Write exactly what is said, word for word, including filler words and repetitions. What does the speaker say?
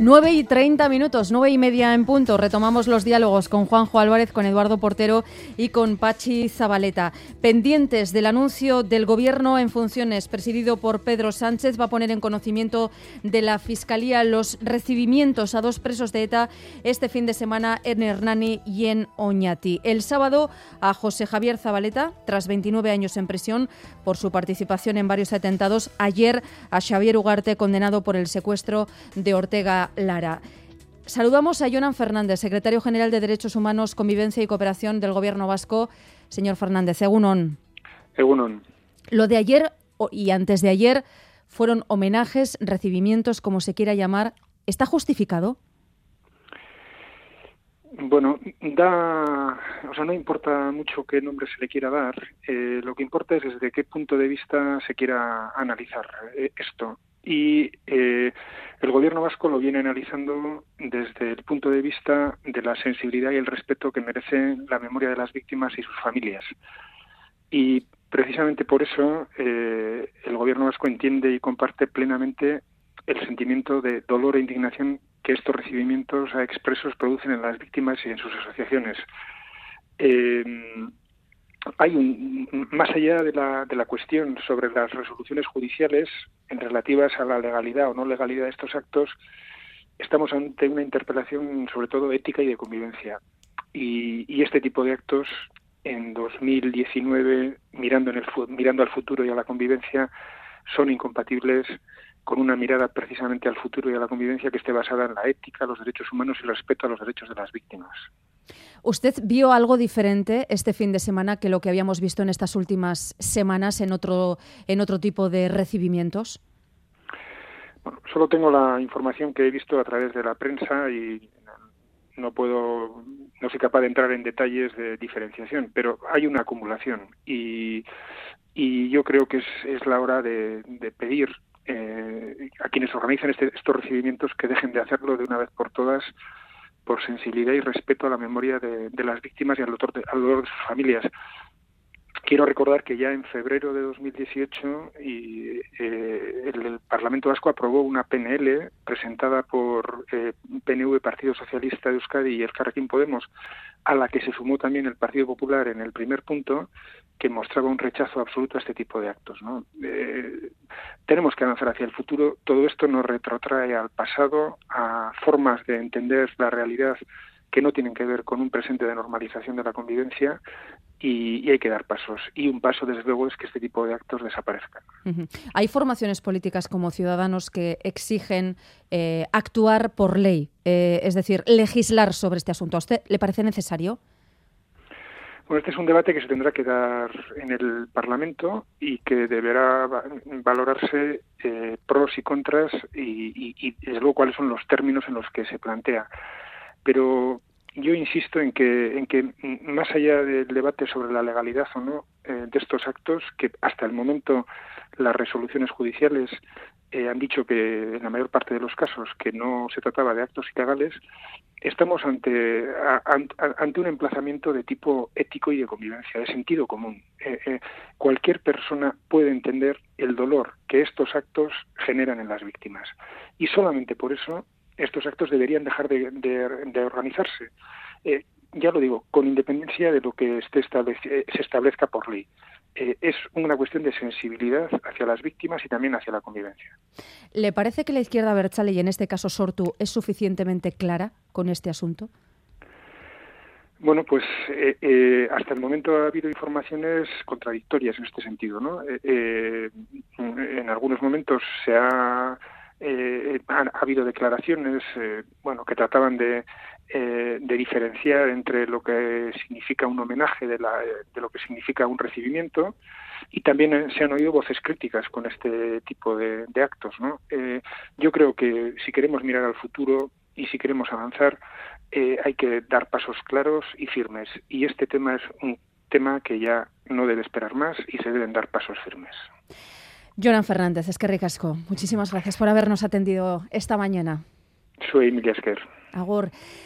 nueve y treinta minutos, nueve y media en punto. Retomamos los diálogos con Juanjo Álvarez, con Eduardo Portero y con Pachi Zabaleta. Pendientes del anuncio del Gobierno en funciones, presidido por Pedro Sánchez, va a poner en conocimiento de la Fiscalía los recibimientos a dos presos de ETA este fin de semana en Hernani y en Oñati. El sábado a José Javier Zabaleta, tras veintinueve años en prisión por su participación en varios atentados. Ayer a Xavier Ugarte, condenado por el secuestro de Ortega Lara. Saludamos a Jonan Fernández, secretario general de Derechos Humanos, Convivencia y Cooperación del Gobierno vasco. Señor Fernández, egunon. Egunon. Lo de ayer y antes de ayer fueron homenajes, recibimientos, como se quiera llamar. ¿Está justificado? Bueno, da, o sea, no importa mucho qué nombre se le quiera dar. Eh, lo que importa es desde qué punto de vista se quiera analizar eh, esto. Y eh, el Gobierno vasco lo viene analizando desde el punto de vista de la sensibilidad y el respeto que merece la memoria de las víctimas y sus familias. Y precisamente por eso eh, el Gobierno vasco entiende y comparte plenamente el sentimiento de dolor e indignación que estos recibimientos a expresos producen en las víctimas y en sus asociaciones. Eh, hay un, más allá de la, de la cuestión sobre las resoluciones judiciales en relativas a la legalidad o no legalidad de estos actos, estamos ante una interpelación sobre todo ética y de convivencia. Y, y este tipo de actos en dos mil diecinueve, mirando, en el, mirando al futuro y a la convivencia, son incompatibles con una mirada precisamente al futuro y a la convivencia que esté basada en la ética, los derechos humanos y el respeto a los derechos de las víctimas. ¿Usted vio algo diferente este fin de semana que lo que habíamos visto en estas últimas semanas en otro, en otro tipo de recibimientos? Bueno, solo tengo la información que he visto a través de la prensa y no puedo, no soy capaz de entrar en detalles de diferenciación, pero hay una acumulación y, y yo creo que es, es la hora de, de pedir Eh, a quienes organizan este, estos recibimientos que dejen de hacerlo de una vez por todas por sensibilidad y respeto a la memoria de, de las víctimas y al dolor de, al dolor de sus familias. Quiero recordar que ya en febrero de dos mil dieciocho y, eh, el, el Parlamento Vasco aprobó una P N L presentada por eh, P N V, Partido Socialista de Euskadi y Elkarrekin Podemos, a la que se sumó también el Partido Popular en el primer punto, que mostraba un rechazo absoluto a este tipo de actos, ¿no? Eh, tenemos que avanzar hacia el futuro. Todo esto nos retrotrae al pasado, a formas de entender la realidad que no tienen que ver con un presente de normalización de la convivencia y, y hay que dar pasos. Y un paso, desde luego, es que este tipo de actos desaparezcan. Uh-huh. Hay formaciones políticas como Ciudadanos que exigen eh, actuar por ley, eh, es decir, legislar sobre este asunto. ¿A usted le parece necesario? Bueno, este es un debate que se tendrá que dar en el Parlamento y que deberá valorarse eh, pros y contras y, y, y, desde luego, cuáles son los términos en los que se plantea. Pero yo insisto en que, en que más allá del debate sobre la legalidad o no eh, de estos actos, que hasta el momento las resoluciones judiciales eh, han dicho que en la mayor parte de los casos que no se trataba de actos ilegales, estamos ante, a, a, ante un emplazamiento de tipo ético y de convivencia, de sentido común. Eh, eh, cualquier persona puede entender el dolor que estos actos generan en las víctimas. Y solamente por eso estos actos deberían dejar de, de, de organizarse. Eh, ya lo digo, con independencia de lo que esté establece, se establezca por ley. Eh, es una cuestión de sensibilidad hacia las víctimas y también hacia la convivencia. ¿Le parece que la izquierda abertzale, y en este caso Sortu, es suficientemente clara con este asunto? Bueno, pues eh, eh, hasta el momento ha habido informaciones contradictorias en este sentido, ¿no? Eh, eh, en algunos momentos se ha Eh, ha, ha habido declaraciones eh, bueno, que trataban de, eh, de diferenciar entre lo que significa un homenaje de, la, de lo que significa un recibimiento, y también eh, se han oído voces críticas con este tipo de, de actos, ¿no? Eh, yo creo que si queremos mirar al futuro y si queremos avanzar, eh, hay que dar pasos claros y firmes, y este tema es un tema que ya no debe esperar más y se deben dar pasos firmes. Jonan Fernández, eskerrik asko. Muchísimas gracias por habernos atendido esta mañana. Soy Emilia Esker. Agur.